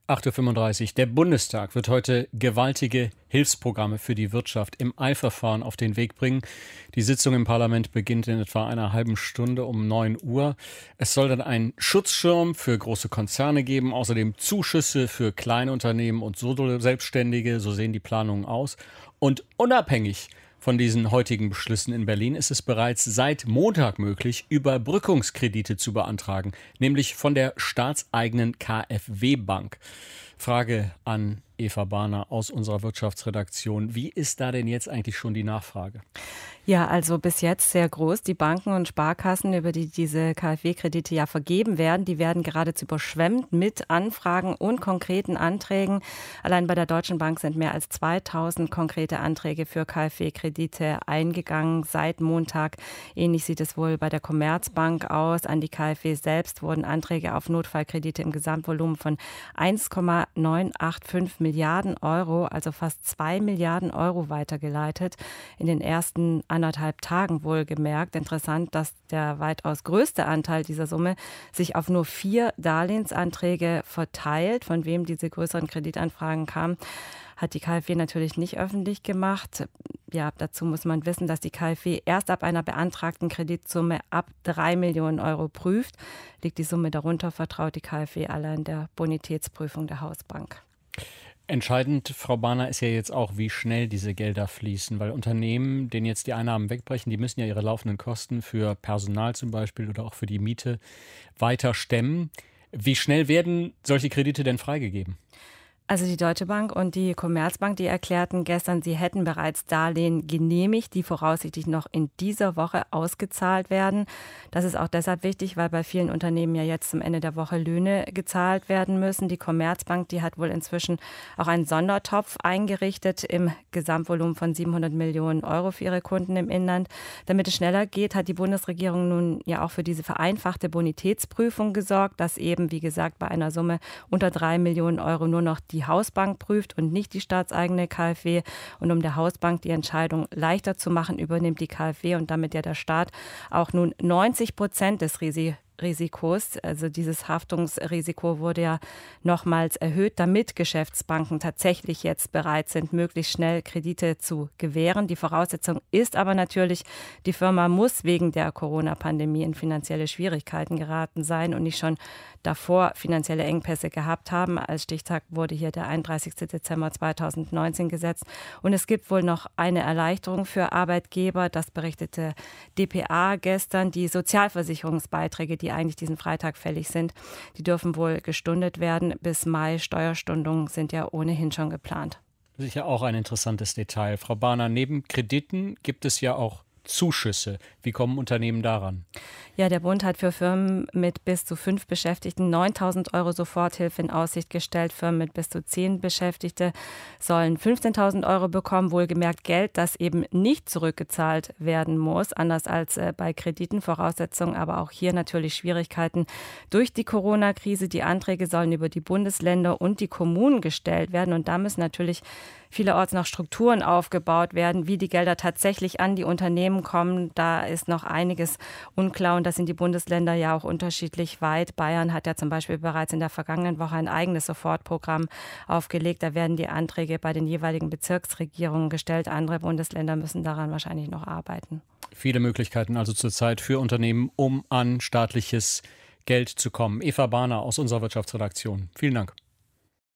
8:35 Uhr. Der Bundestag wird heute gewaltige Hilfsprogramme für die Wirtschaft im Eilverfahren auf den Weg bringen. Die Sitzung im Parlament beginnt in etwa einer halben Stunde um 9 Uhr. Es soll dann einen Schutzschirm für große Konzerne geben, außerdem Zuschüsse für Kleinunternehmen und Solo-Selbstständige, so sehen die Planungen aus. Und unabhängig von diesen heutigen Beschlüssen in Berlin ist es bereits seit Montag möglich, Überbrückungskredite zu beantragen, nämlich von der staatseigenen KfW-Bank. Frage an Eva Bahner aus unserer Wirtschaftsredaktion. Wie ist da denn jetzt eigentlich schon die Nachfrage? Ja, also bis jetzt sehr groß. Die Banken und Sparkassen, über die diese KfW-Kredite ja vergeben werden, die werden geradezu überschwemmt mit Anfragen und konkreten Anträgen. Allein bei der Deutschen Bank sind mehr als 2000 konkrete Anträge für KfW-Kredite eingegangen seit Montag. Ähnlich sieht es wohl bei der Commerzbank aus. An die KfW selbst wurden Anträge auf Notfallkredite im Gesamtvolumen von 1,985 Milliarden Euro, also fast 2 Milliarden Euro weitergeleitet. In den ersten 1,5 Tagen wohlgemerkt. Interessant, dass der weitaus größte Anteil dieser Summe sich auf nur 4 Darlehensanträge verteilt. Von wem diese größeren Kreditanfragen kamen, hat die KfW natürlich nicht öffentlich gemacht. Ja, dazu muss man wissen, dass die KfW erst ab einer beantragten Kreditsumme ab 3 Millionen Euro prüft. Liegt die Summe darunter, vertraut die KfW allein der Bonitätsprüfung der Hausbank. Entscheidend, Frau Bahner, ist ja jetzt auch, wie schnell diese Gelder fließen, weil Unternehmen, denen jetzt die Einnahmen wegbrechen, die müssen ja ihre laufenden Kosten für Personal zum Beispiel oder auch für die Miete weiter stemmen. Wie schnell werden solche Kredite denn freigegeben? Also die Deutsche Bank und die Commerzbank, die erklärten gestern, sie hätten bereits Darlehen genehmigt, die voraussichtlich noch in dieser Woche ausgezahlt werden. Das ist auch deshalb wichtig, weil bei vielen Unternehmen ja jetzt zum Ende der Woche Löhne gezahlt werden müssen. Die Commerzbank, die hat wohl inzwischen auch einen Sondertopf eingerichtet im Gesamtvolumen von 700 Millionen Euro für ihre Kunden im Inland. Damit es schneller geht, hat die Bundesregierung nun ja auch für diese vereinfachte Bonitätsprüfung gesorgt, dass eben, wie gesagt, bei einer Summe unter 3 Millionen Euro nur noch die Hausbank prüft und nicht die staatseigene KfW. Und um der Hausbank die Entscheidung leichter zu machen, übernimmt die KfW und damit ja der Staat auch nun 90% des Risikos, also dieses Haftungsrisiko wurde ja nochmals erhöht, damit Geschäftsbanken tatsächlich jetzt bereit sind, möglichst schnell Kredite zu gewähren. Die Voraussetzung ist aber natürlich, die Firma muss wegen der Corona-Pandemie in finanzielle Schwierigkeiten geraten sein und nicht schon davor finanzielle Engpässe gehabt haben. Als Stichtag wurde hier der 31. Dezember 2019 gesetzt. Und es gibt wohl noch eine Erleichterung für Arbeitgeber. Das berichtete dpa gestern. Die Sozialversicherungsbeiträge, die eigentlich diesen Freitag fällig sind, die dürfen wohl gestundet werden. Bis Mai, Steuerstundungen sind ja ohnehin schon geplant. Sicher auch ein interessantes Detail. Frau Bahner, neben Krediten gibt es ja auch Zuschüsse. Wie kommen Unternehmen daran? Ja, der Bund hat für Firmen mit bis zu 5 Beschäftigten 9.000 Euro Soforthilfe in Aussicht gestellt. Firmen mit bis zu 10 Beschäftigte sollen 15.000 Euro bekommen. Wohlgemerkt Geld, das eben nicht zurückgezahlt werden muss, anders als bei Krediten. Voraussetzungen aber auch hier natürlich Schwierigkeiten durch die Corona-Krise. Die Anträge sollen über die Bundesländer und die Kommunen gestellt werden. Und da müssen natürlich vielerorts noch Strukturen aufgebaut werden, wie die Gelder tatsächlich an die Unternehmen kommen. Da ist noch einiges unklar und da sind die Bundesländer ja auch unterschiedlich weit. Bayern hat ja zum Beispiel bereits in der vergangenen Woche ein eigenes Sofortprogramm aufgelegt. Da werden die Anträge bei den jeweiligen Bezirksregierungen gestellt. Andere Bundesländer müssen daran wahrscheinlich noch arbeiten. Viele Möglichkeiten also zurzeit für Unternehmen, um an staatliches Geld zu kommen. Eva Bahner aus unserer Wirtschaftsredaktion. Vielen Dank.